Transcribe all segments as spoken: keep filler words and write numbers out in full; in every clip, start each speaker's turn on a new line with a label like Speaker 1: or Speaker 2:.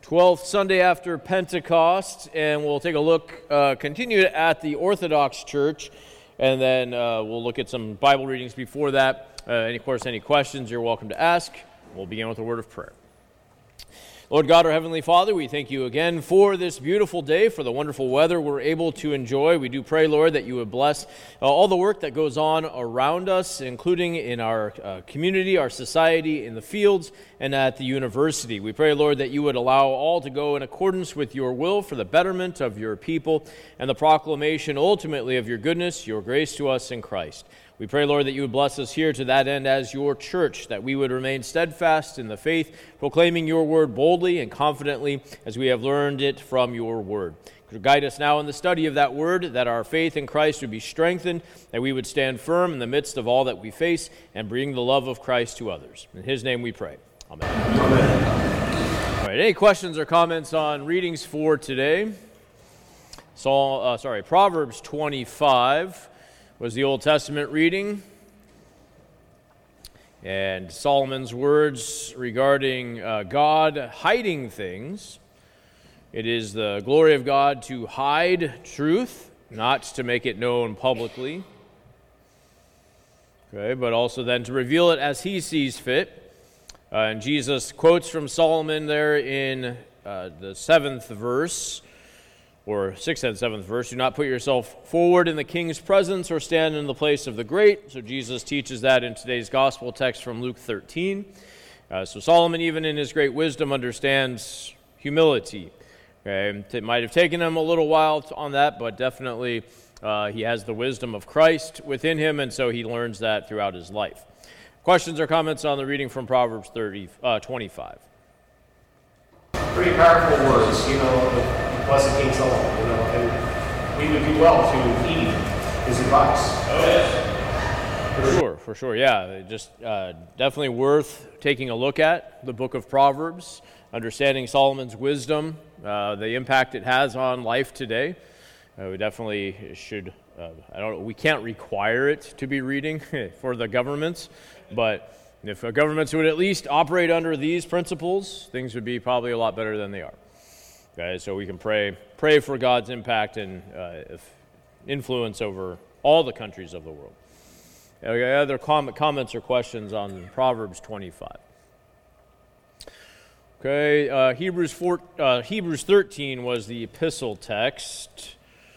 Speaker 1: twelfth Sunday after Pentecost, and we'll take a look, uh, continue at the Orthodox Church, and then uh, we'll look at some Bible readings before that. Uh, and of course, any questions you're welcome to ask. We'll begin with a word of prayer. Lord God, our Heavenly Father, we thank you again for this beautiful day, for the wonderful weather we're able to enjoy. We do pray, Lord, that you would bless uh, all the work that goes on around us, including in our uh, community, our society, in the fields, and at the university. We pray, Lord, that you would allow all to go in accordance with your will for the betterment of your people and the proclamation, ultimately, of your goodness, your grace to us in Christ. We pray, Lord, that you would bless us here to that end as your church, that we would remain steadfast in the faith, proclaiming your word boldly and confidently as we have learned it from your word. Guide us now in the study of that word, that our faith in Christ would be strengthened, that we would stand firm in the midst of all that we face and bring the love of Christ to others. In his name we pray. Amen. Amen. All right, any questions or comments on readings for today? Saul, uh, sorry, Proverbs twenty-five. Was the Old Testament reading, and Solomon's words regarding uh, God hiding things. It is the glory of God to hide truth, not to make it known publicly, okay, but also then to reveal it as he sees fit. Uh, and Jesus quotes from Solomon there in uh, the seventh verse, or sixth and seventh verse, do not put yourself forward in the king's presence or stand in the place of the great. So Jesus teaches that in today's gospel text from Luke thirteen. Uh, so Solomon, even in his great wisdom, understands humility. Okay? It might have taken him a little while on that, but definitely uh, he has the wisdom of Christ within him, and so he learns that throughout his life. Questions or comments on the reading from Proverbs thirty, uh, twenty-five?
Speaker 2: Pretty powerful words, you know. Blessed King Solomon, you know, and we would do well to heed his advice. Oh, yes.
Speaker 1: For sure, for sure, yeah. Just uh, definitely worth taking a look at the book of Proverbs, understanding Solomon's wisdom, uh, the impact it has on life today. Uh, we definitely should, uh, I don't know, we can't require it to be reading for the governments, but if governments would at least operate under these principles, things would be probably a lot better than they are. Okay, so we can pray pray for God's impact and uh, influence over all the countries of the world. Okay, other com- comments or questions on Proverbs twenty-five? Okay, uh, Hebrews four, uh, Hebrews thirteen was the epistle text.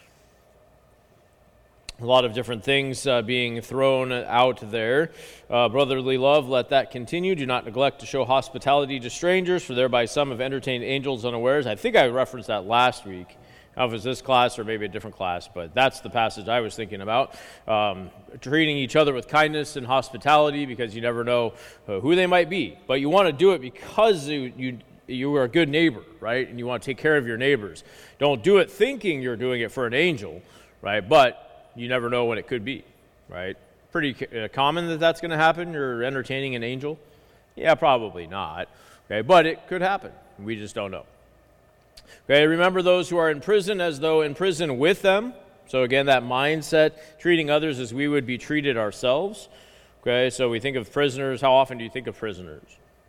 Speaker 1: A lot of different things uh, being thrown out there. Uh, brotherly love, let that continue. Do not neglect to show hospitality to strangers, for thereby some have entertained angels unawares. I think I referenced that last week. I don't know if it was this class or maybe a different class, but that's the passage I was thinking about. Um, treating each other with kindness and hospitality, because you never know uh, who they might be. But you want to do it because you, you you are a good neighbor, right? And you want to take care of your neighbors. Don't do it thinking you're doing it for an angel, right? But you never know when it could be, right? Pretty uh, common that that's going to happen. You're entertaining an angel. Yeah, probably not. Okay, but it could happen. We just don't know. Okay, remember those who are in prison as though in prison with them. So again, that mindset, treating others as we would be treated ourselves. Okay, so we think of prisoners. How often do you think of prisoners?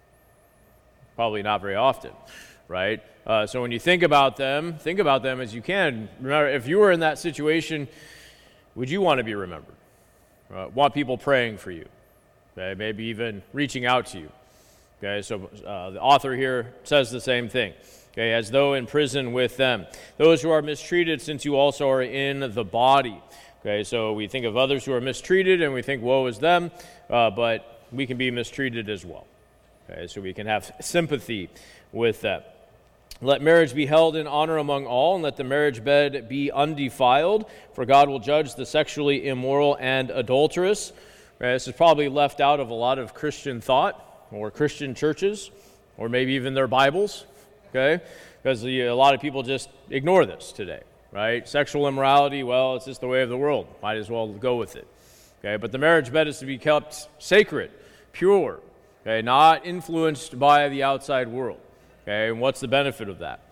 Speaker 1: Probably not very often, right? Uh, so when you think about them, think about them as you can. Remember, if you were in that situation, would you want to be remembered? Uh, want people praying for you? Okay, maybe even reaching out to you. Okay, so uh, the author here says the same thing. Okay, as though in prison with them. Those who are mistreated, since you also are in the body. Okay, so we think of others who are mistreated and we think, woe is them, uh, but we can be mistreated as well. Okay, so we can have sympathy with them. Let marriage be held in honor among all, and let the marriage bed be undefiled, for God will judge the sexually immoral and adulterous. Okay, this is probably left out of a lot of Christian thought, or Christian churches, or maybe even their Bibles, okay? Because the, a lot of people just ignore this today, right? Sexual immorality, well, it's just the way of the world. Might as well go with it, okay? But the marriage bed is to be kept sacred, pure, okay? Not influenced by the outside world. Okay, and what's the benefit of that?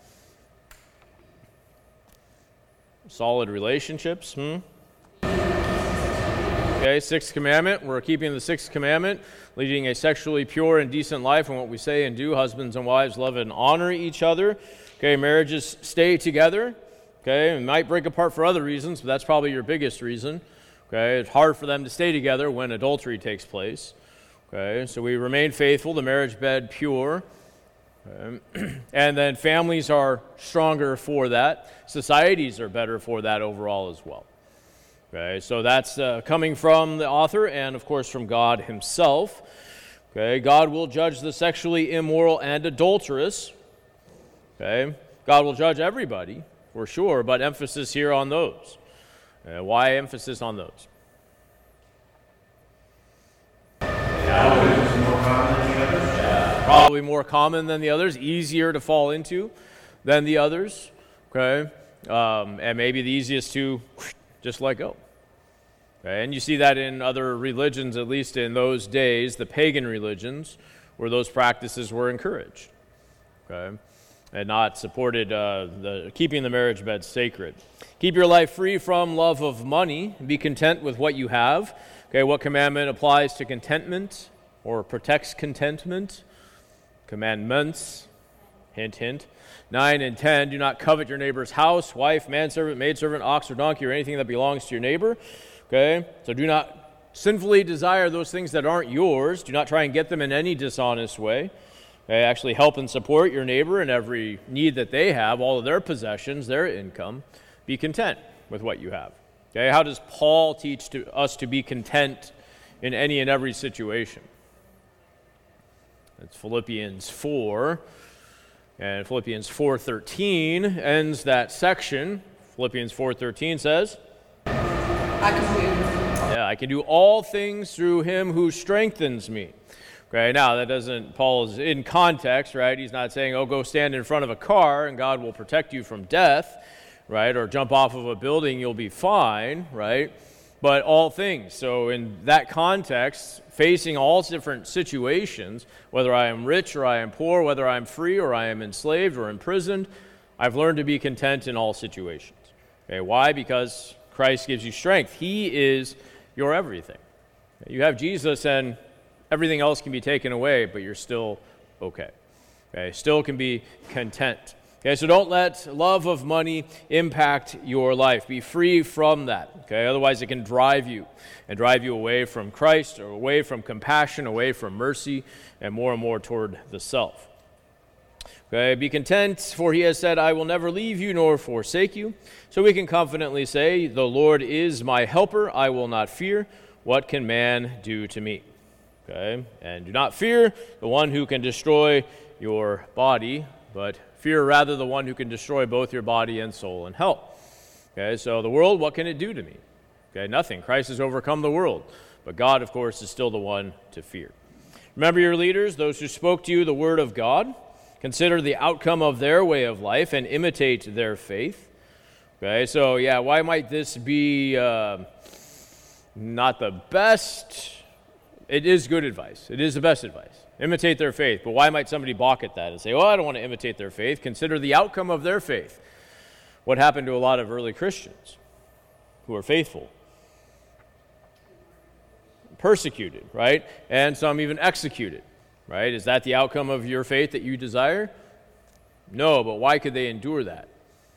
Speaker 1: Solid relationships, hmm? Okay, sixth commandment. We're keeping the sixth commandment, leading a sexually pure and decent life in what we say and do. Husbands and wives love and honor each other. Okay, marriages stay together. Okay, it might break apart for other reasons, but that's probably your biggest reason. Okay, it's hard for them to stay together when adultery takes place. Okay, so we remain faithful, the marriage bed pure. Okay. And then families are stronger for that. Societies are better for that overall as well. Okay, so that's uh, coming from the author and, of course, from God himself. Okay, God will judge the sexually immoral and adulterous. Okay, God will judge everybody, for sure, but emphasis here on those. Uh, why emphasis on those?
Speaker 2: Yeah, more common than the others.
Speaker 1: Yeah, probably more common than the others, easier to fall into than the others. Okay, um, and maybe the easiest to just let go. Okay? And you see that in other religions, at least in those days, the pagan religions, where those practices were encouraged. Okay? And not supported, uh, the keeping the marriage bed sacred. Keep your life free from love of money. Be content with what you have. Okay, what commandment applies to contentment or protects contentment? Commandments. Hint, hint. Nine and ten, do not covet your neighbor's house, wife, manservant, maidservant, ox or donkey, or anything that belongs to your neighbor. Okay, so do not sinfully desire those things that aren't yours. Do not try and get them in any dishonest way. Okay, actually help and support your neighbor in every need that they have, all of their possessions, their income. Be content with what you have. Okay, how does Paul teach to us to be content in any and every situation? It's Philippians four. And Philippians four thirteen ends that section. Philippians four thirteen says,
Speaker 3: I can do.
Speaker 1: Yeah, I can do all things through him who strengthens me. Okay, now that doesn't, Paul is in context, right? He's not saying, oh, go stand in front of a car and God will protect you from death, right? Or jump off of a building, you'll be fine, right? But all things. So in that context, facing all different situations, whether I am rich or I am poor, whether I am free or I am enslaved or imprisoned, I've learned to be content in all situations. Okay, why? Because Christ gives you strength. He is your everything. You have Jesus and everything else can be taken away, but you're still okay. Okay, still can be content. Okay, so don't let love of money impact your life. Be free from that. Okay, otherwise it can drive you and drive you away from Christ or away from compassion, away from mercy, and more and more toward the self. Okay, be content, for he has said, I will never leave you nor forsake you. So we can confidently say, the Lord is my helper, I will not fear. What can man do to me? Okay, and do not fear the one who can destroy your body, but fear rather the one who can destroy both your body and soul in hell. Okay, so the world, what can it do to me? Okay, nothing. Christ has overcome the world. But God, of course, is still the one to fear. Remember your leaders, those who spoke to you the word of God. Consider the outcome of their way of life and imitate their faith. Okay, so yeah, why might this be uh, not the best? It is good advice. It is the best advice. Imitate their faith. But why might somebody balk at that and say, oh, I don't want to imitate their faith? Consider the outcome of their faith. What happened to a lot of early Christians who are faithful? Persecuted, right? And some even executed, right? Is that the outcome of your faith that you desire? No, but why could they endure that?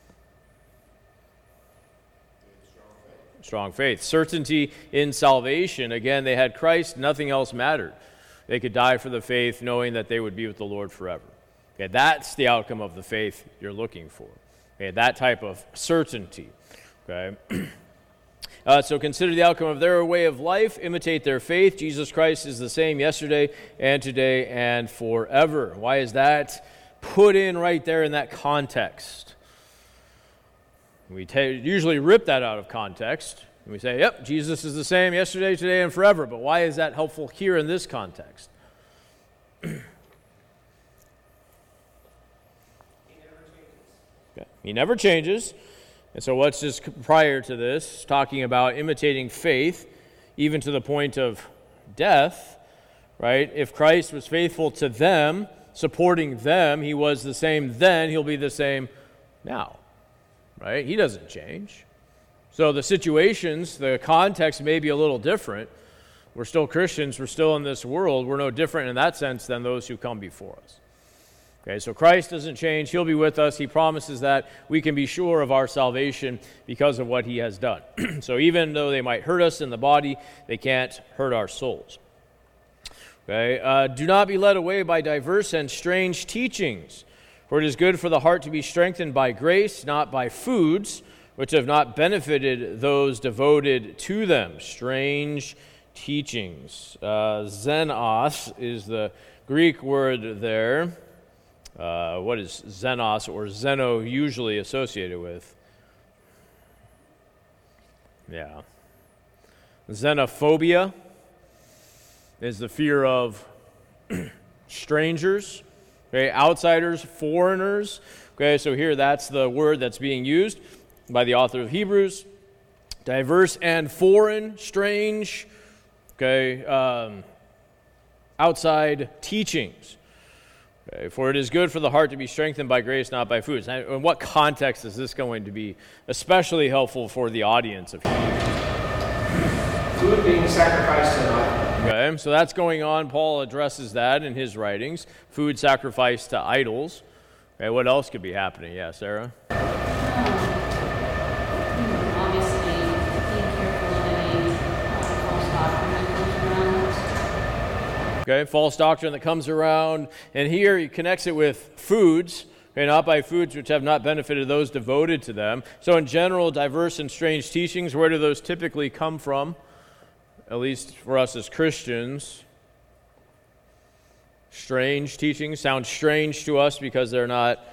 Speaker 1: Strong faith. Certainty in salvation. Again, they had Christ. Nothing else mattered. They could die for the faith knowing that they would be with the Lord forever. Okay, that's the outcome of the faith you're looking for. Okay, that type of certainty. Okay. uh, so consider the outcome of their way of life. Imitate their faith. Jesus Christ is the same yesterday and today and forever. Why is that put in right there in that context? We t- usually rip that out of context. And we say, yep, Jesus is the same yesterday, today, and forever. But why is that helpful here in this context?
Speaker 2: He never changes.
Speaker 1: Okay. He never changes. And so what's just prior to this, talking about imitating faith, even to the point of death, right? If Christ was faithful to them, supporting them, he was the same then, he'll be the same now. Right? He doesn't change. So the situations, the context may be a little different. We're still Christians. We're still in this world. We're no different in that sense than those who come before us. Okay, so Christ doesn't change. He'll be with us. He promises that we can be sure of our salvation because of what he has done. So even though they might hurt us in the body, they can't hurt our souls. Okay, uh, do not be led away by diverse and strange teachings, for it is good for the heart to be strengthened by grace, not by foods, which have not benefited those devoted to them. Strange teachings. Uh, xenos is the Greek word there. Uh, what is xenos or xeno usually associated with? Yeah. Xenophobia is the fear of strangers, okay, outsiders, foreigners. Okay, so here that's the word that's being used by the author of Hebrews. Diverse and foreign, strange, okay, um, outside teachings. Okay, for it is good for the heart to be strengthened by grace, not by foods. Now, in what context is this going to be especially helpful for the audience of Hebrews?
Speaker 2: Food being sacrificed to an idol.
Speaker 1: Okay, so that's going on. Paul addresses that in his writings. Food sacrificed to idols. Okay, what else could be happening? Yeah, Sarah?
Speaker 4: Um, obviously, being careful of any uh, false doctrine that comes around.
Speaker 1: Okay, false doctrine that comes around. And here he connects it with foods. Okay, not by foods which have not benefited those devoted to them. So in general, diverse and strange teachings, where do those typically come from? At least for us as Christians. Strange teachings sound strange to us because they're not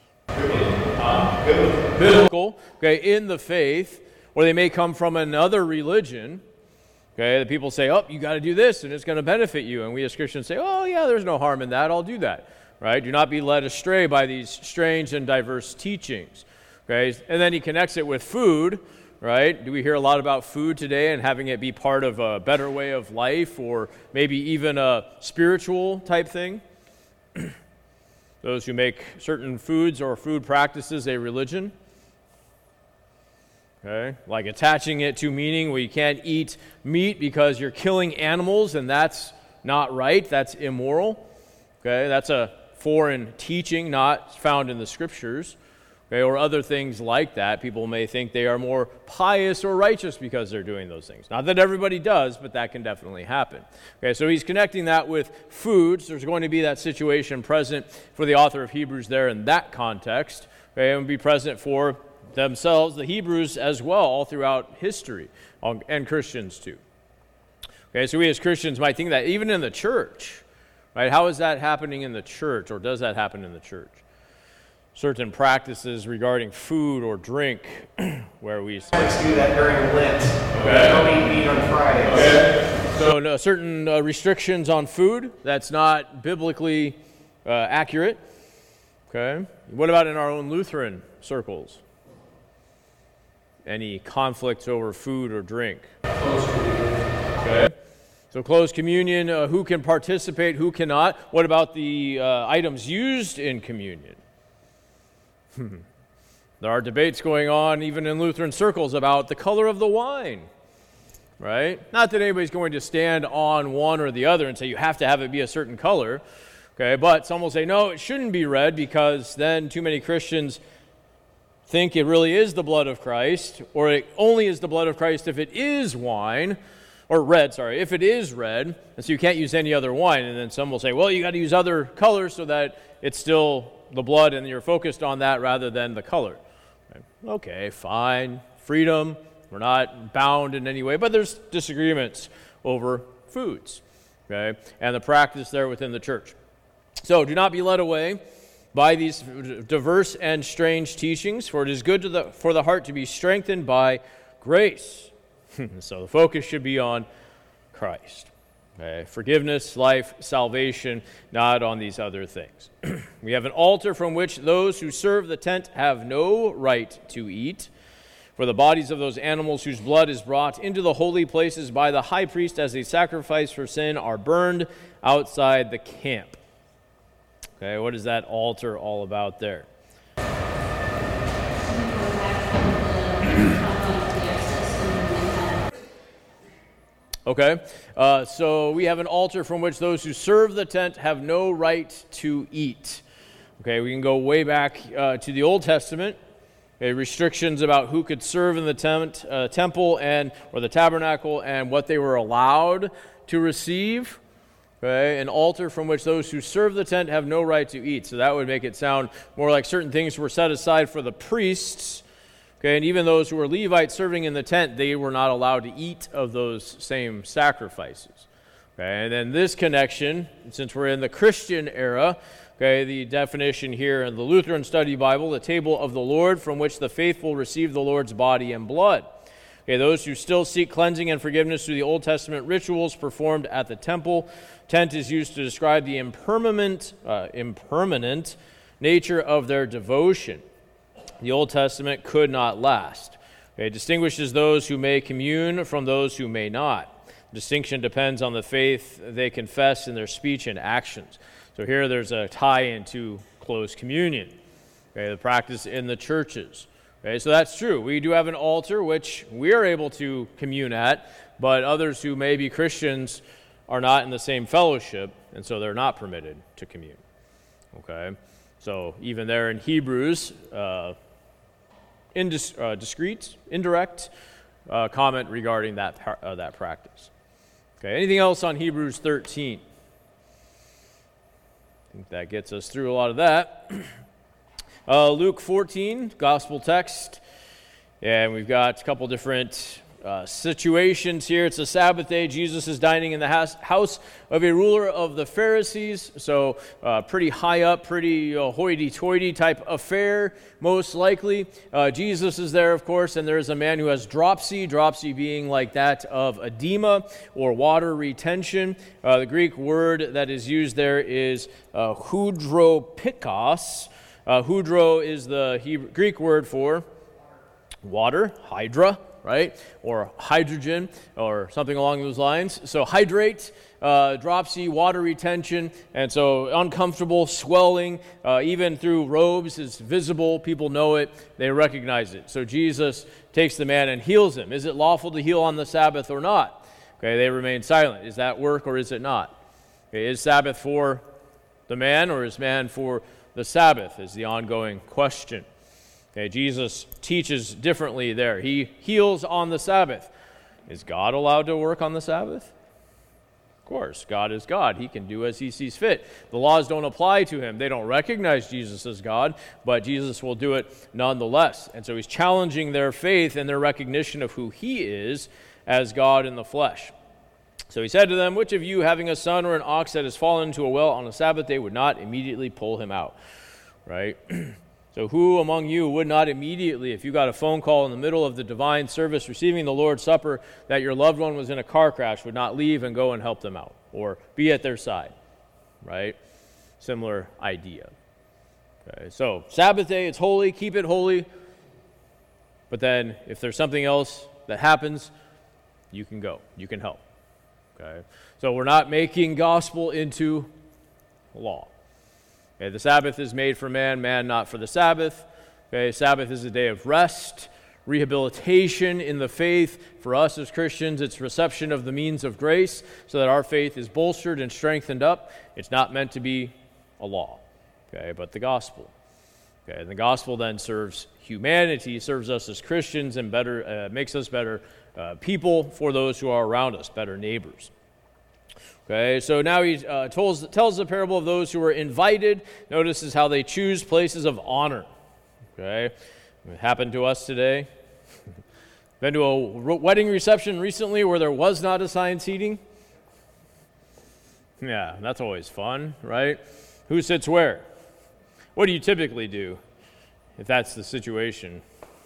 Speaker 1: biblical, okay, in the faith, or they may come from another religion. Okay, the people say, oh, you got to do this and it's going to benefit you. And we as Christians say, oh, yeah, there's no harm in that. I'll do that. Right? Do not be led astray by these strange and diverse teachings. Okay, and then he connects it with food. Right? Do we hear a lot about food today and having it be part of a better way of life or maybe even a spiritual type thing? Those who make certain foods or food practices a religion. Okay? Like attaching it to meaning where you can't eat meat because you're killing animals and that's not right, that's immoral. Okay? That's a foreign teaching not found in the scriptures. Okay, or other things like that. People may think they are more pious or righteous because they're doing those things. Not that everybody does, but that can definitely happen. Okay, so he's connecting that with foods. There's going to be that situation present for the author of Hebrews there in that context. Okay, and be present for themselves, the Hebrews as well, all throughout history, and Christians too. Okay, so we as Christians might think that even in the church, right? How is that happening in the church, or does that happen in the church? Certain practices regarding food or drink, where we
Speaker 2: Let's do that during Lent. Okay. Don't eat meat on Fridays.
Speaker 1: Okay. So no, certain uh, restrictions on food, that's not biblically uh, accurate. Okay. What about in our own Lutheran circles? Any conflicts over food or drink?
Speaker 2: Close communion.
Speaker 1: Okay. So closed communion, uh, who can participate, who cannot? What about the uh, items used in communion? There are debates going on even in Lutheran circles about the color of the wine, right? Not that anybody's going to stand on one or the other and say you have to have it be a certain color, okay? But some will say, no, it shouldn't be red because then too many Christians think it really is the blood of Christ, or it only is the blood of Christ if it is wine, or red, sorry, if it is red, and so you can't use any other wine. And then some will say, well, you got to use other colors so that it's still the blood and you're focused on that rather than the color. Okay, okay, fine, freedom, we're not bound in any way, but there's disagreements over foods, okay, and the practice there within the church. So do not be led away by these diverse and strange teachings, for it is good to the, for the heart to be strengthened by grace. So the focus should be on Christ. Okay, forgiveness, life, salvation, not on these other things. We have an altar from which those who serve the tent have no right to eat. For the bodies of those animals whose blood is brought into the holy places by the high priest as a sacrifice for sin are burned outside the camp. Okay, what is that altar all about there? Okay, uh, so we have an altar from which those who serve the tent have no right to eat. Okay, we can go way back uh, to the Old Testament. Okay, restrictions about who could serve in the tent, uh, temple and or the tabernacle and what they were allowed to receive. Okay, an altar from which those who serve the tent have no right to eat. So that would make it sound more like certain things were set aside for the priests. Okay, and even those who were Levites serving in the tent, they were not allowed to eat of those same sacrifices. Okay, and then this connection, since we're in the Christian era, okay, the definition here in the Lutheran Study Bible, the table of the Lord from which the faithful receive the Lord's body and blood. Okay, those who still seek cleansing and forgiveness through the Old Testament rituals performed at the temple. Tent is used to describe the impermanent, uh, impermanent nature of their devotion. The Old Testament could not last. Okay, it distinguishes those who may commune from those who may not. The distinction depends on the faith they confess in their speech and actions. So here there's a tie into close communion, okay, the practice in the churches. Okay, so that's true. We do have an altar which we are able to commune at, but others who may be Christians are not in the same fellowship, and so they're not permitted to commune. Okay, so even there in Hebrews, uh, indis- uh, discreet, indirect uh, comment regarding that par- uh, that practice. Okay, anything else on Hebrews thirteen? I think that gets us through a lot of that. Uh, Luke fourteen, gospel text, and we've got a couple different uh, situations here. It's a Sabbath day. Jesus is dining in the house, house of a ruler of the Pharisees, so uh, pretty high up, pretty uh, hoity-toity type affair, most likely. Uh, Jesus is there, of course, and there's a man who has dropsy, dropsy being like that of edema or water retention. Uh, the Greek word that is used there is uh, hydropikos. Uh, hydro is the Hebrew, Greek word for water, hydra, right? Or hydrogen, or something along those lines. So hydrate, uh, dropsy, water retention, and so uncomfortable, swelling, uh, even through robes is visible. People know it. They recognize it. So Jesus takes the man and heals him. Is it lawful to heal on the Sabbath or not? Okay, they remain silent. Is that work or is it not? Okay, is Sabbath for the man or is man for the Sabbath is the ongoing question. Okay, Jesus teaches differently there. He heals on the Sabbath. Is God allowed to work on the Sabbath? Of course, God is God. He can do as he sees fit. The laws don't apply to him. They don't recognize Jesus as God, but Jesus will do it nonetheless. And so he's challenging their faith and their recognition of who he is as God in the flesh. So he said to them, which of you, having a son or an ox that has fallen into a well on a Sabbath day, would not immediately pull him out? Right? So who among you would not immediately, if you got a phone call in the middle of the divine service, receiving the Lord's Supper, that your loved one was in a car crash, would not leave and go and help them out or be at their side? Right? Similar idea. Okay, so Sabbath day, it's holy, keep it holy. But then if there's something else that happens, you can go, you can help. Okay, so we're not making gospel into law. Okay, the Sabbath is made for man, man not for the Sabbath. Okay, Sabbath is a day of rest, rehabilitation in the faith. For us as Christians, it's reception of the means of grace so that our faith is bolstered and strengthened up. It's not meant to be a law, okay, but the gospel. Okay, and the gospel then serves humanity, serves us as Christians, and better uh, makes us better uh, people for those who are around us, better neighbors. Okay, so now he uh, tells, tells the parable of those who are invited. Notices how they choose places of honor. Okay, it happened to us today. Been to a wedding reception recently where there was not assigned seating. Yeah, that's always fun, right? Who sits where? What do you typically do if that's the situation?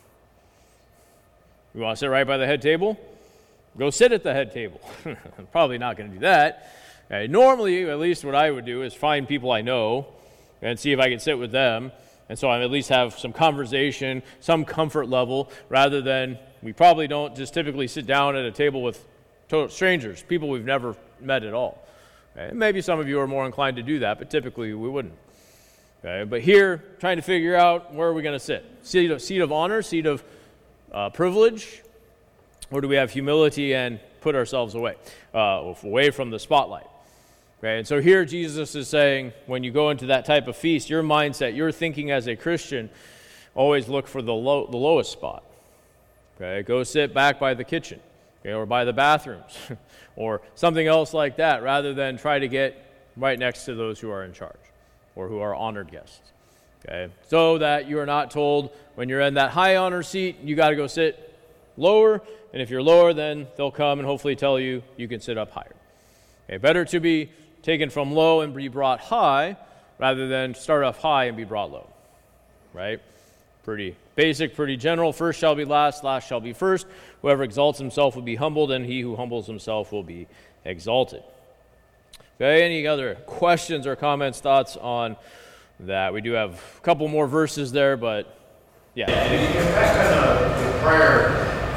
Speaker 1: You want to sit right by the head table? Go sit at the head table. I'm probably not going to do that. Okay, normally, at least what I would do is find people I know and see if I can sit with them. And so I at least have some conversation, some comfort level, rather than we probably don't just typically sit down at a table with total strangers, people we've never met at all. Okay, maybe some of you are more inclined to do that, but typically we wouldn't. Okay, but here, trying to figure out where are we going to sit. Seat of, seat of honor, seat of uh, privilege, or do we have humility and put ourselves away, uh, away from the spotlight. Okay, and so here Jesus is saying, when you go into that type of feast, your mindset, your thinking as a Christian, always look for the low, the lowest spot. Okay, go sit back by the kitchen, okay, or by the bathrooms, or something else like that, rather than try to get right next to those who are in charge or who are honored guests. Okay, so that you are not told when you're in that high honor seat, you got to go sit lower, and if you're lower, then they'll come and hopefully tell you you can sit up higher. Okay, better to be taken from low and be brought high rather than start off high and be brought low. Right? Pretty basic, pretty general. First shall be last, last shall be first. Whoever exalts himself will be humbled, and he who humbles himself will be exalted. Okay, any other questions or comments, thoughts on that? We do have a couple more verses there, but yeah.
Speaker 2: If that's kind of the prayer,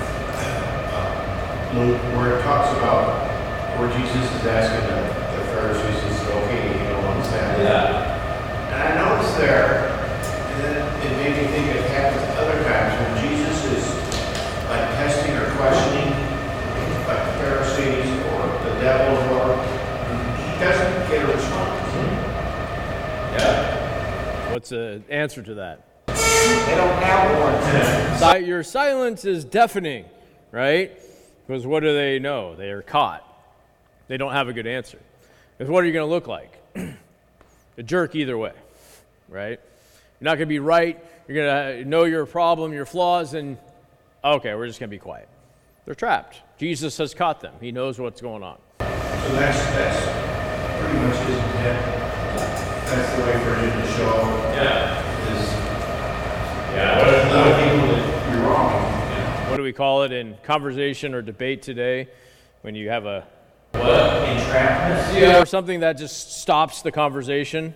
Speaker 2: uh, Luke, where it talks about where Jesus is asking the, the Pharisees, is it okay, you know, understand that? And I noticed there, and then it made me think it happens other times when Jesus is like testing or questioning, like the Pharisees or the devil or he doesn't get a response. Yeah.
Speaker 1: What's the answer to that?
Speaker 2: They don't have one.
Speaker 1: Si- your silence is deafening, right? Because what do they know? They are caught. They don't have a good answer. Because what are you going to look like? A jerk either way, right? You're not going to be right. You're going to know your problem, your flaws, and okay, we're just going to be quiet. They're trapped. Jesus has caught them. He knows what's going on.
Speaker 2: So that's that's pretty much his intent. That's the way for him to show. Yeah. Is, yeah. What if a lot of people that you're wrong? Yeah.
Speaker 1: What do we call it in conversation or debate today? When you have a
Speaker 2: what? Entrapment?
Speaker 1: Yeah. Or something that just stops the conversation.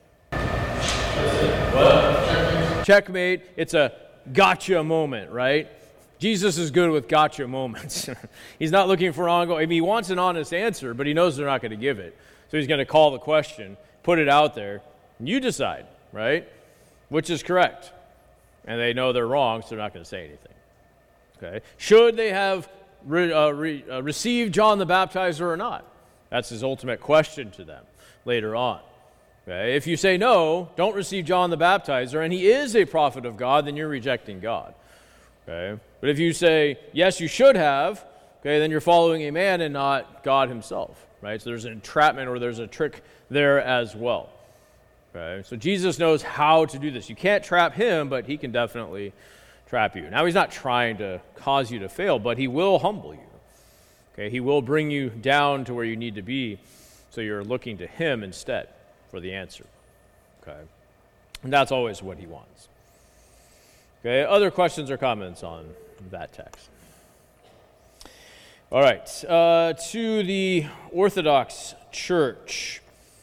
Speaker 2: What? Checkmate.
Speaker 1: Checkmate. It's a gotcha moment, right? Jesus is good with gotcha moments. He's not looking for ongoing. I mean, he wants an honest answer, but he knows they're not going to give it. So he's going to call the question, put it out there, and you decide, right? Which is correct. And they know they're wrong, so they're not going to say anything. Okay? Should they have re, uh, re, uh, received John the Baptizer or not? That's his ultimate question to them later on. Okay? If you say no, don't receive John the Baptizer, and he is a prophet of God, then you're rejecting God. Okay? But if you say, yes, you should have, okay, then you're following a man and not God himself. Right? So there's an entrapment or there's a trick there as well. Okay? So Jesus knows how to do this. You can't trap him, but he can definitely trap you. Now, he's not trying to cause you to fail, but he will humble you. Okay? He will bring you down to where you need to be, so you're looking to him instead for the answer. Okay? And that's always what he wants. Okay? Other questions or comments on that text? All right. Uh, to the Orthodox Church.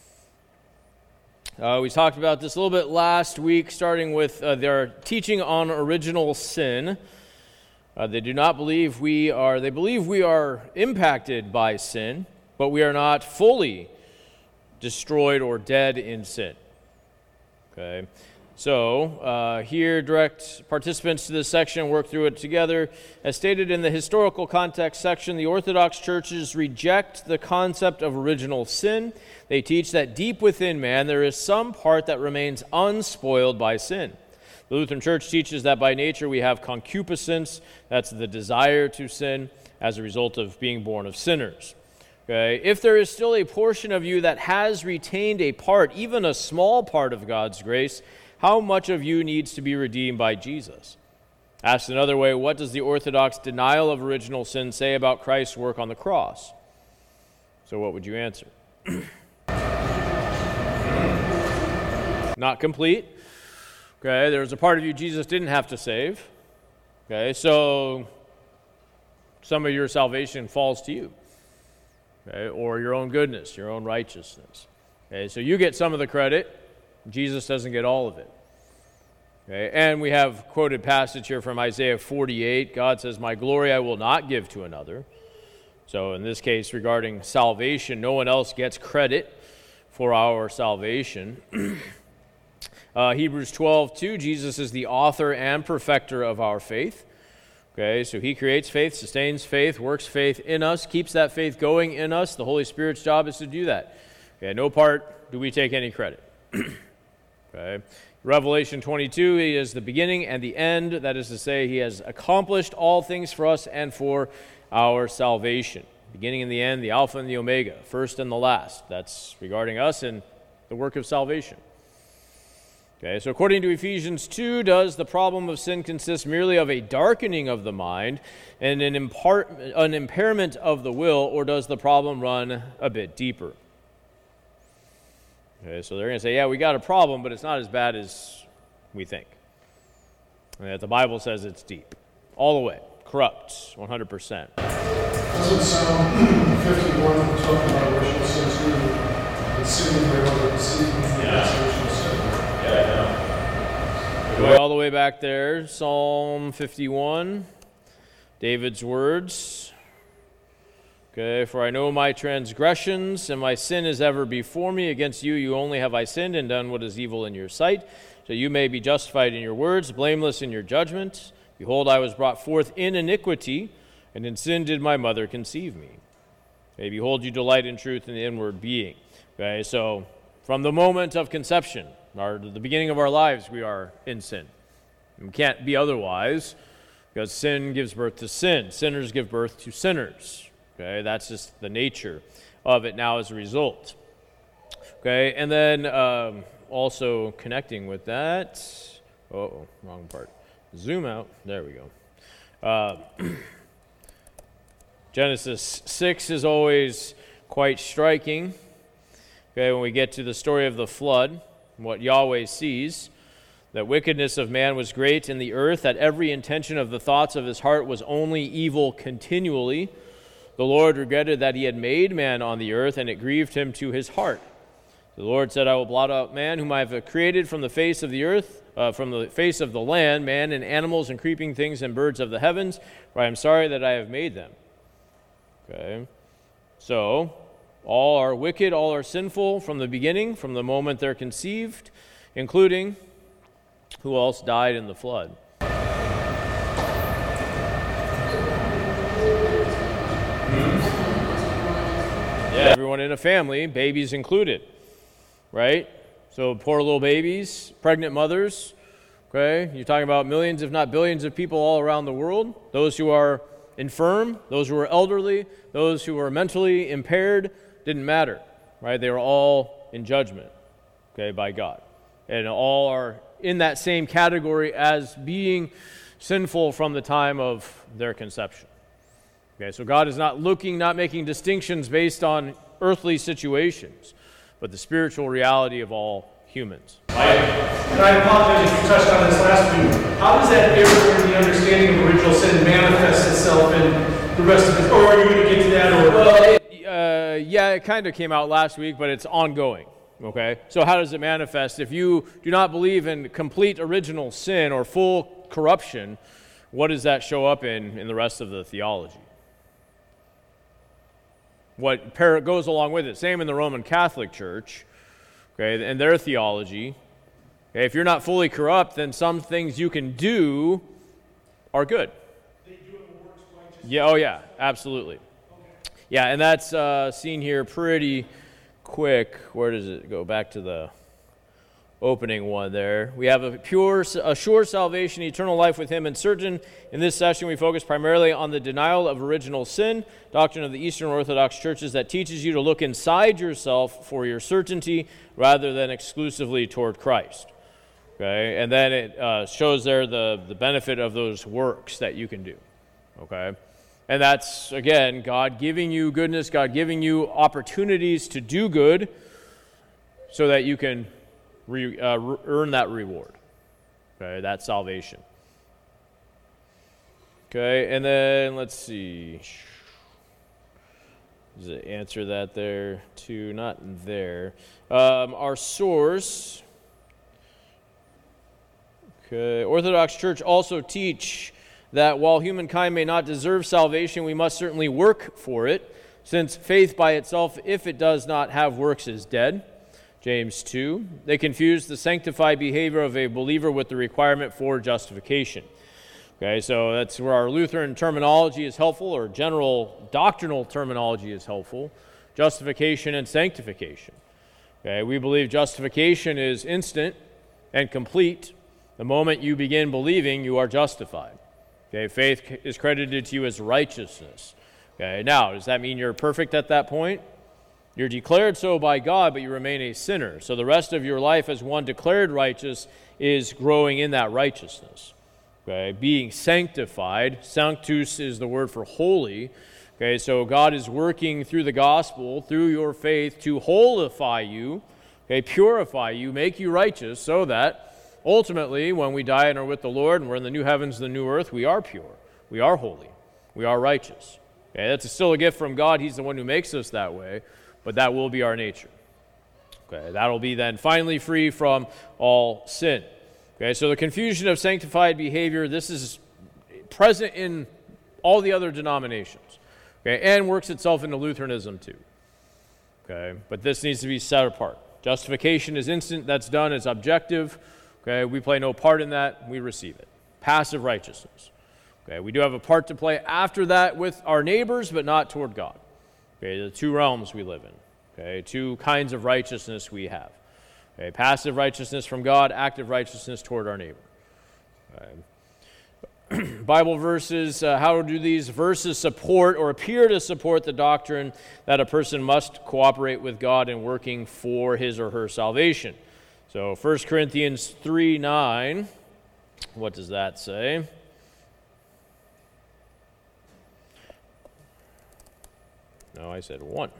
Speaker 1: Uh, we talked about this a little bit last week, starting with uh, their teaching on original sin. Uh, they do not believe we are, they believe we are impacted by sin, but we are not fully destroyed or dead in sin. Okay. So, uh, here, direct participants to this section work through it together. As stated in the historical context section, the Orthodox churches reject the concept of original sin. They teach that deep within man there is some part that remains unspoiled by sin. The Lutheran Church teaches that by nature we have concupiscence, that's the desire to sin, as a result of being born of sinners. Okay? If there is still a portion of you that has retained a part, even a small part of God's grace, how much of you needs to be redeemed by Jesus? Asked another way, what does the Orthodox denial of original sin say about Christ's work on the cross? So what would you answer? Not complete. Okay, there's a part of you Jesus didn't have to save. Okay, so some of your salvation falls to you. Okay, or your own goodness, your own righteousness. Okay, so you get some of the credit. Jesus doesn't get all of it. Okay? And we have quoted passage here from Isaiah forty-eight. God says, "My glory I will not give to another." So in this case, regarding salvation, no one else gets credit for our salvation. uh, Hebrews twelve two, Jesus is the author and perfecter of our faith. Okay, so he creates faith, sustains faith, works faith in us, keeps that faith going in us. The Holy Spirit's job is to do that. Okay, no part do we take any credit. Okay, Revelation twenty-two, he is the beginning and the end. That is to say, he has accomplished all things for us and for our salvation. Beginning and the end, the Alpha and the Omega, first and the last. That's regarding us and the work of salvation. Okay, so according to Ephesians two, does the problem of sin consist merely of a darkening of the mind and an, impart, an impairment of the will, or does the problem run a bit deeper? Okay, so they're going to say, yeah, we got a problem, but it's not as bad as we think. And that the Bible says it's deep, all the way, corrupt, one hundred percent.
Speaker 5: Doesn't Psalm fifty-one talk about original sin too? It's sin by other deceiving. Yeah. Original sin.
Speaker 1: Yeah, I know. All the way back there, Psalm fifty-one, David's words. Okay, for I know my transgressions, and my sin is ever before me. Against you, you only have I sinned and done what is evil in your sight, so you may be justified in your words, blameless in your judgment. Behold, I was brought forth in iniquity, and in sin did my mother conceive me. Okay, behold, you delight in truth in the inward being. Okay, so from the moment of conception, or the beginning of our lives, we are in sin. We can't be otherwise, because sin gives birth to sin. Sinners give birth to sinners. Okay, that's just the nature of it now as a result. Okay, and then um, also connecting with that, oh, wrong part. Zoom out. There we go. Uh, Genesis six is always quite striking. Okay, when we get to the story of the flood, what Yahweh sees, that wickedness of man was great in the earth, that every intention of the thoughts of his heart was only evil continually. The Lord regretted that he had made man on the earth, and it grieved him to his heart. The Lord said, I will blot out man, whom I have created from the face of the earth, uh, from the face of the land, man and animals and creeping things and birds of the heavens, for I am sorry that I have made them. Okay, so all are wicked, all are sinful from the beginning, from the moment they're conceived, including who else died in the flood. Yeah, everyone in a family, babies included, right? So poor little babies, pregnant mothers, okay? You're talking about millions, if not billions of people all around the world. Those who are infirm, those who are elderly, those who are mentally impaired, didn't matter, right? They were all in judgment, okay, by God. And all are in that same category as being sinful from the time of their conception. Okay, so God is not looking, not making distinctions based on earthly situations, but the spiritual reality of all humans.
Speaker 6: And I apologize if you touched on this last week. How does that error in the understanding of original sin manifest itself in the rest of it? Or are you going to get to that? Or
Speaker 1: well, it, uh, yeah, it kind of came out last week, but it's ongoing. Okay, so how does it manifest? If you do not believe in complete original sin or full corruption, what does that show up in in the rest of the theology? What goes along with it? Same in the Roman Catholic Church, okay, and their theology. Okay, if you're not fully corrupt, then some things you can do are good.
Speaker 6: They do it in works righteousness.
Speaker 1: Yeah. Oh, yeah. Absolutely. Okay. Yeah, and that's uh, seen here pretty quick. Where does it go? Back to the opening one there. We have a pure, a sure salvation, eternal life with Him, and certain. In this session, we focus primarily on the denial of original sin, doctrine of the Eastern Orthodox churches that teaches you to look inside yourself for your certainty rather than exclusively toward Christ. Okay, and then it uh, shows there the, the benefit of those works that you can do. Okay, and that's, again, God giving you goodness, God giving you opportunities to do good so that you can re, uh, re- earn that reward. Okay, that's salvation. Okay, and then let's see. Does it answer that there too? Not there. Um, our source. Okay, Orthodox Church also teach that while humankind may not deserve salvation, we must certainly work for it, since faith by itself, if it does not have works, is dead. James two. They confuse the sanctified behavior of a believer with the requirement for justification. Okay, so that's where our Lutheran terminology is helpful, or general doctrinal terminology is helpful. Justification and sanctification. Okay, we believe justification is instant and complete. The moment you begin believing, you are justified. Okay, faith is credited to you as righteousness. Okay, now, does that mean you're perfect at that point? You're declared so by God, but you remain a sinner. So the rest of your life as one declared righteous is growing in that righteousness. Okay, being sanctified. Sanctus is the word for holy. Okay, so God is working through the gospel, through your faith, to holify you, okay, purify you, make you righteous, so that ultimately, when we die and are with the Lord, and we're in the new heavens, the new earth, we are pure, we are holy, we are righteous. Okay, that's still a gift from God. He's the one who makes us that way, but that will be our nature. Okay, that'll be then finally free from all sin. Okay, so the confusion of sanctified behavior, this is present in all the other denominations. Okay, and works itself into Lutheranism too. Okay, but this needs to be set apart. Justification is instant, that's done, it's objective. Okay, we play no part in that, we receive it. Passive righteousness. Okay, we do have a part to play after that with our neighbors, but not toward God. Okay, the two realms we live in. Okay, two kinds of righteousness we have. Okay, passive righteousness from God, active righteousness toward our neighbor. Okay. Bible verses, uh, how do these verses support or appear to support the doctrine that a person must cooperate with God in working for his or her salvation? So First Corinthians three nine, what does that say? No, I said one.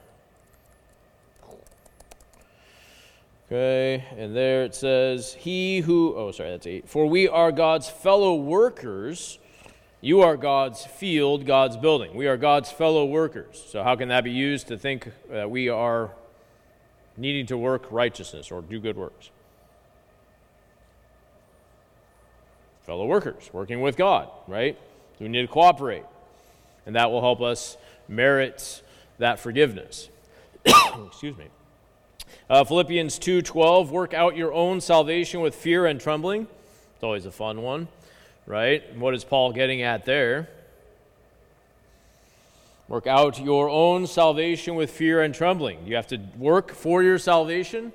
Speaker 1: Okay, and there it says, he who, oh, sorry, that's eight. For we are God's fellow workers. You are God's field, God's building. We are God's fellow workers. So how can that be used to think that we are needing to work righteousness or do good works? Fellow workers, working with God, right? We need to cooperate. And that will help us merit that forgiveness. Excuse me. Uh, Philippians two twelve, work out your own salvation with fear and trembling. It's always a fun one, right? What is Paul getting at there? Work out your own salvation with fear and trembling. You have to work for your salvation?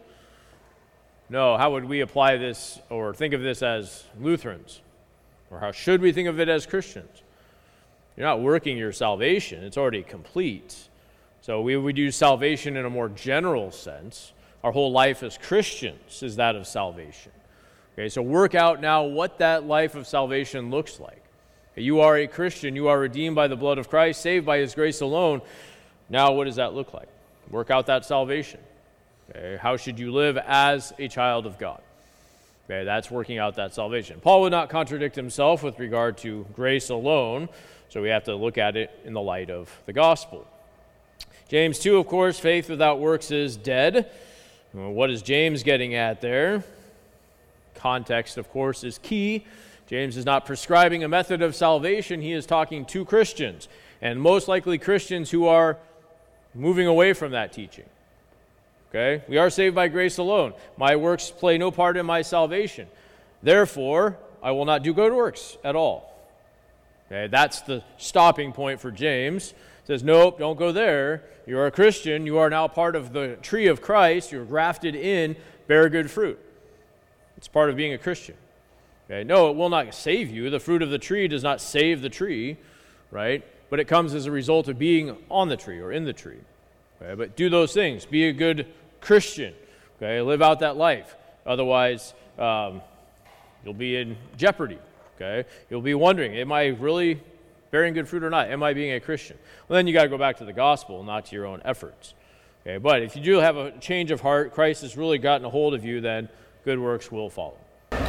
Speaker 1: No, how would we apply this or think of this as Lutherans? Or how should we think of it as Christians? You're not working your salvation. It's already complete. So we would use salvation in a more general sense. Our whole life as Christians is that of salvation. Okay, so work out now what that life of salvation looks like. Okay, you are a Christian. You are redeemed by the blood of Christ, saved by His grace alone. Now what does that look like? Work out that salvation. Okay, how should you live as a child of God? Okay, that's working out that salvation. Paul would not contradict himself with regard to grace alone, so we have to look at it in the light of the gospel. James two, of course, faith without works is dead. What is James getting at there? Context, of course, is key. James is not prescribing a method of salvation. He is talking to Christians, and most likely Christians who are moving away from that teaching. Okay? We are saved by grace alone. My works play no part in my salvation. Therefore, I will not do good works at all. Okay? That's the stopping point for James. Says, nope, don't go there. You are a Christian. You are now part of the tree of Christ. You're grafted in, bear good fruit. It's part of being a Christian. Okay? No, it will not save you. The fruit of the tree does not save the tree, right? But it comes as a result of being on the tree or in the tree. Okay? But do those things. Be a good Christian. Okay? Live out that life. Otherwise, um, you'll be in jeopardy. Okay? You'll be wondering, am I really bearing good fruit or not? Am I being a Christian? Well, then you got to go back to the gospel, not to your own efforts. Okay, but if you do have a change of heart, Christ has really gotten a hold of you, then good works will follow.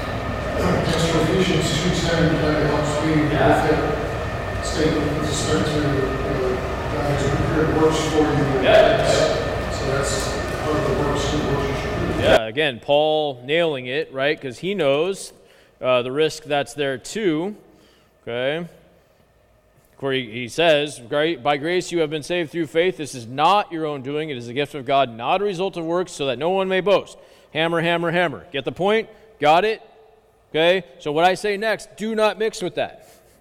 Speaker 5: Just for Ephesians two ten, that helps me with that statement with respect to uh, God has prepared works for you.
Speaker 1: Yeah.
Speaker 5: So that's part of the works, good works you should do.
Speaker 1: Yeah, again, Paul nailing it, right? Because he knows uh, the risk that's there too. Okay. For he, he says, by grace you have been saved through faith. This is not your own doing. It is a gift of God, not a result of works, so that no one may boast. Hammer, hammer, hammer. Get the point? Got it? Okay? So what I say next, do not mix with that.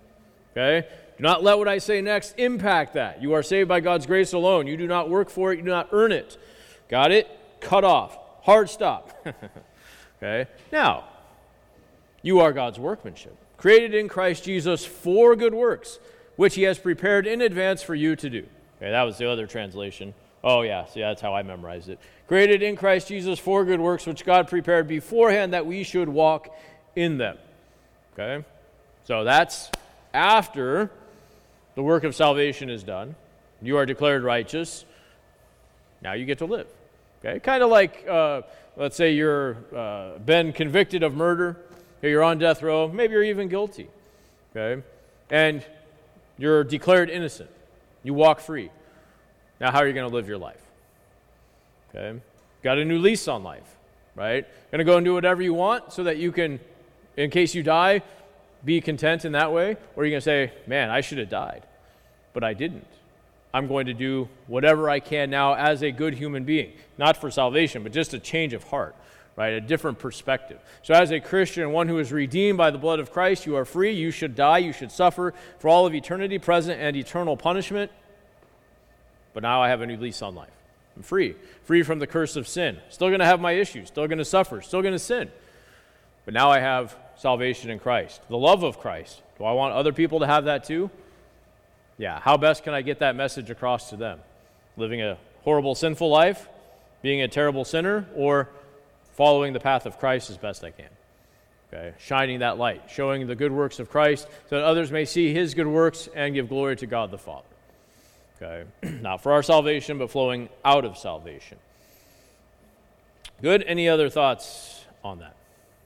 Speaker 1: Okay? Do not let what I say next impact that. You are saved by God's grace alone. You do not work for it. You do not earn it. Got it? Cut off. Hard stop. Okay? Now, you are God's workmanship, created in Christ Jesus for good works, which he has prepared in advance for you to do. Okay, that was the other translation. Oh, yeah, see, that's how I memorized it. Created in Christ Jesus for good works, which God prepared beforehand that we should walk in them. Okay? So that's after the work of salvation is done. You are declared righteous. Now you get to live. Okay? Kind of like, uh, let's say you're uh, been convicted of murder. Okay, you're on death row. Maybe you're even guilty. Okay? And you're declared innocent. You walk free. Now how are you going to live your life? Okay? Got a new lease on life, right? Going to go and do whatever you want so that you can, in case you die, be content in that way? Or are you going to say, man, I should have died, but I didn't. I'm going to do whatever I can now as a good human being. Not for salvation, but just a change of heart, right? A different perspective. So as a Christian, one who is redeemed by the blood of Christ, you are free. You should die. You should suffer for all of eternity, present and eternal punishment. But now I have a new lease on life. I'm free. Free from the curse of sin. Still going to have my issues. Still going to suffer. Still going to sin. But now I have salvation in Christ. The love of Christ. Do I want other people to have that too? Yeah. How best can I get that message across to them? Living a horrible, sinful life? Being a terrible sinner? Or following the path of Christ as best I can? Okay. Shining that light. Showing the good works of Christ so that others may see his good works and give glory to God the Father. Okay, not for our salvation, but flowing out of salvation. Good. Any other thoughts on that?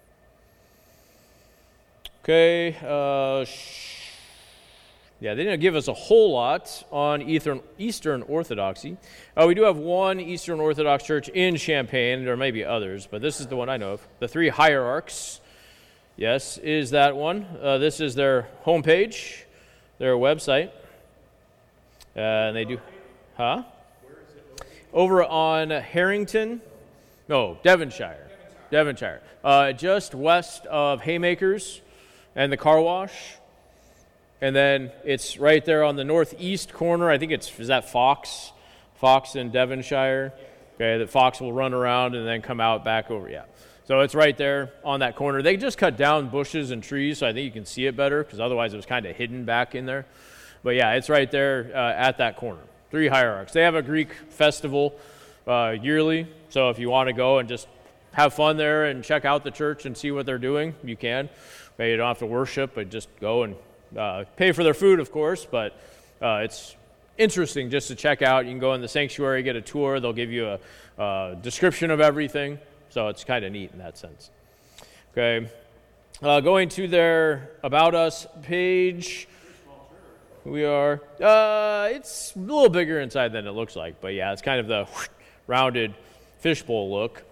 Speaker 1: Okay. Uh, sh- yeah, they didn't give us a whole lot on Eastern, Eastern Orthodoxy. Uh, we do have one Eastern Orthodox church in Champaign. There may be others, but this is the one I know of. The Three Hierarchs. Yes, is that one. Uh, this is their homepage, their website. Uh, and they do, huh? Where is it? Over on Harrington, no, Devonshire, Devonshire, uh, just west of Haymakers and the car wash, and then it's right there on the northeast corner. I think it's is that Fox, Fox in Devonshire. Okay, that Fox will run around and then come out back over. Yeah, so it's right there on that corner. They just cut down bushes and trees, so I think you can see it better because otherwise it was kind of hidden back in there. But yeah, it's right there uh, at that corner. Three Hierarchs. They have a Greek festival uh, yearly, so if you want to go and just have fun there and check out the church and see what they're doing, you can. Okay, you don't have to worship, but just go and uh, pay for their food, of course, but uh, it's interesting just to check out. You can go in the sanctuary, get a tour. They'll give you a uh, description of everything, so it's kind of neat in that sense. Okay, uh, going to their About Us page. We are, uh, it's a little bigger inside than it looks like, but yeah, it's kind of the whoosh, rounded fishbowl look.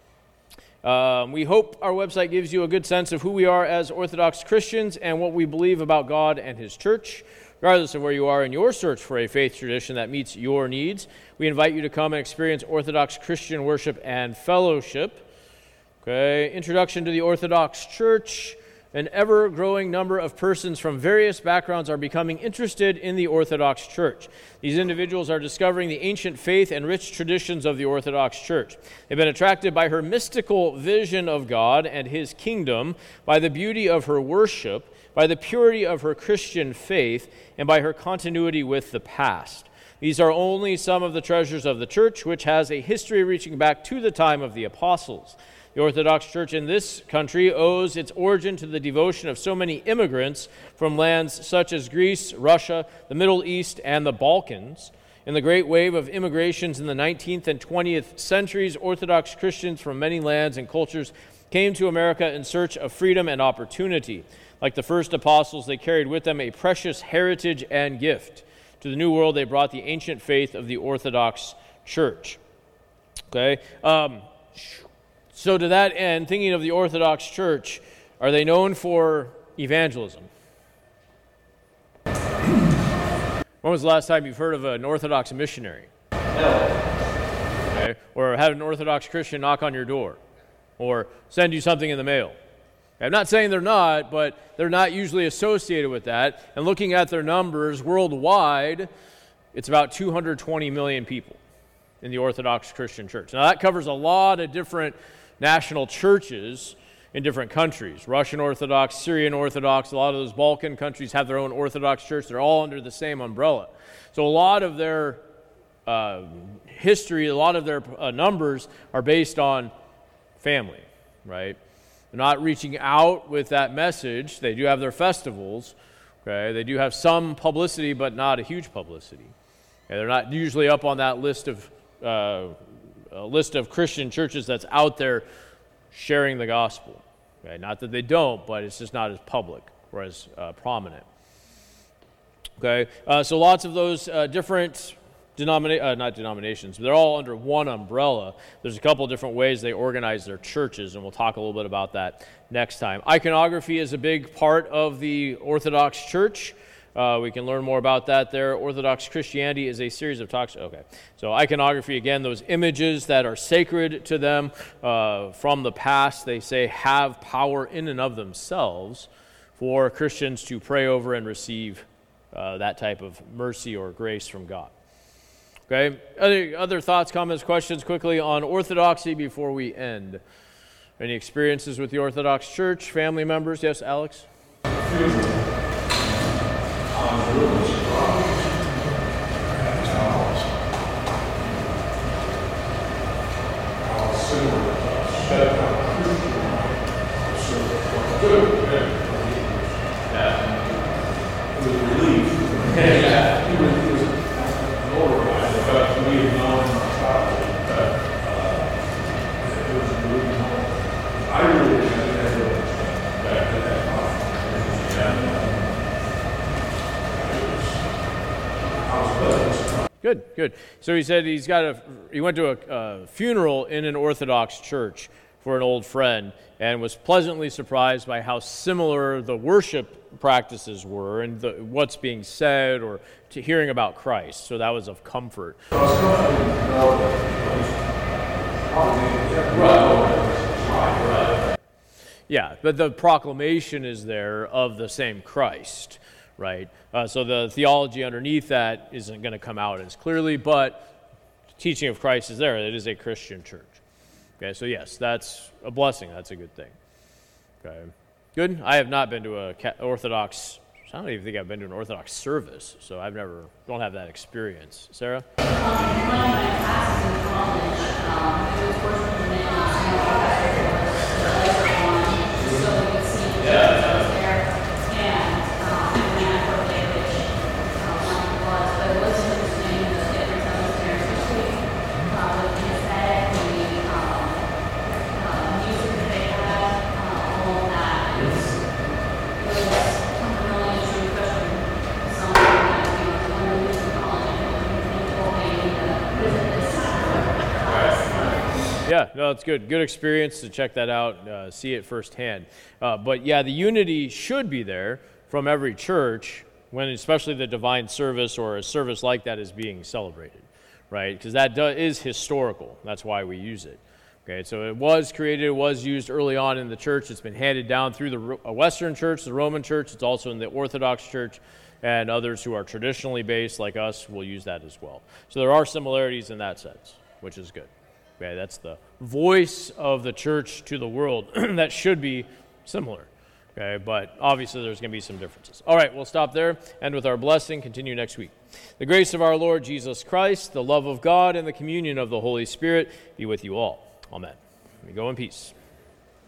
Speaker 1: Um, we hope our website gives you a good sense of who we are as Orthodox Christians and what we believe about God and his church. Regardless of where you are in your search for a faith tradition that meets your needs, we invite you to come and experience Orthodox Christian worship and fellowship. Okay, introduction to the Orthodox Church. An ever-growing number of persons from various backgrounds are becoming interested in the Orthodox Church. These individuals are discovering the ancient faith and rich traditions of the Orthodox Church. They've been attracted by her mystical vision of God and his kingdom, by the beauty of her worship, by the purity of her Christian faith, and by her continuity with the past. These are only some of the treasures of the Church, which has a history reaching back to the time of the apostles. The Orthodox Church in this country owes its origin to the devotion of so many immigrants from lands such as Greece, Russia, the Middle East, and the Balkans. In the great wave of immigrations in the nineteenth and twentieth centuries, Orthodox Christians from many lands and cultures came to America in search of freedom and opportunity. Like the first apostles, they carried with them a precious heritage and gift. To the New World, they brought the ancient faith of the Orthodox Church. Okay? Um... So to that end, thinking of the Orthodox Church, are they known for evangelism? When was the last time you've heard of an Orthodox missionary? No. Okay. Or had an Orthodox Christian knock on your door? Or send you something in the mail? I'm not saying they're not, but they're not usually associated with that. And looking at their numbers worldwide, it's about two hundred twenty million people in the Orthodox Christian Church. Now that covers a lot of different national churches in different countries. Russian Orthodox, Syrian Orthodox, a lot of those Balkan countries have their own Orthodox church. They're all under the same umbrella. So a lot of their uh, history, a lot of their uh, numbers are based on family, right? They're not reaching out with that message. They do have their festivals, okay? They do have some publicity, but not a huge publicity. Okay? They're not usually up on that list of uh, a list of Christian churches that's out there sharing the gospel. Okay? Not that they don't, but it's just not as public or as uh, prominent. Okay, uh, so lots of those uh, different denominations, uh, not denominations, but they're all under one umbrella. There's a couple different ways they organize their churches, and we'll talk a little bit about that next time. Iconography is a big part of the Orthodox Church. Uh, we can learn more about that there. Orthodox Christianity is a series of talks. Okay, so iconography, again, those images that are sacred to them uh, from the past, they say have power in and of themselves for Christians to pray over and receive uh, that type of mercy or grace from God. Okay, other, other thoughts, comments, questions quickly on orthodoxy before we end. Any experiences with the Orthodox Church, family members? Yes, Alex? Good, good. So he said he's got a, he went to a, a funeral in an Orthodox church for an old friend and was pleasantly surprised by how similar the worship practices were and the, what's being said or to hearing about Christ. So that was of comfort. Yeah, but the proclamation is there of the same Christ. Right? Uh, so the theology underneath that isn't going to come out as clearly, but the teaching of Christ is there. It is a Christian church. Okay, so yes, that's a blessing. That's a good thing. Okay, good. I have not been to a Orthodox, I don't even think I've been to an Orthodox service, so I've never, don't have that experience. Sarah?
Speaker 4: Um, one of my classes in college, um, it was worship and so so we could see the yeah. was there. And um, I mean, I forget which um, one it was, but it was interesting the difference that was there, especially uh, with the aesthetic, the um, uh, music that they had, uh, all of that. It was, it was something really true, especially someone that, you know, someone who was in college and told me to visit this.
Speaker 1: Yeah, no, it's good. Good experience to check that out, uh, see it firsthand. Uh, but yeah, the unity should be there from every church when especially the divine service or a service like that is being celebrated, right? Because that do, is historical. That's why we use it. Okay, so it was created, it was used early on in the church. It's been handed down through the Western Church, the Roman Church. It's also in the Orthodox Church, and others who are traditionally based like us will use that as well. So there are similarities in that sense, which is good. Okay, that's the voice of the church to the world. That should be similar. Okay, but obviously there's going to be some differences. All right, we'll stop there. End with our blessing. Continue next week. The grace of our Lord Jesus Christ, the love of God, and the communion of the Holy Spirit be with you all. Amen. Let me go in peace.